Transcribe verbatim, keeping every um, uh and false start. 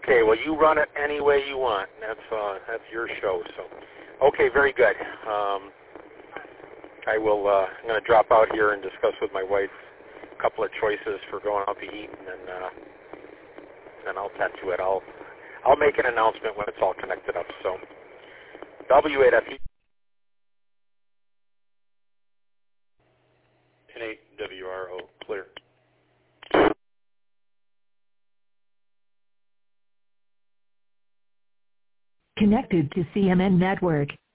Okay, well, you run it any way you want. That's uh, that's your show. So, okay, very good. Um, I will. Uh, I'm going to drop out here and discuss with my wife a couple of choices for going out to eat, and then uh, then I'll tend to it. I'll I'll make an announcement when it's all connected up. So, W eight F E N eight W R O clear. Connected to C M N Network.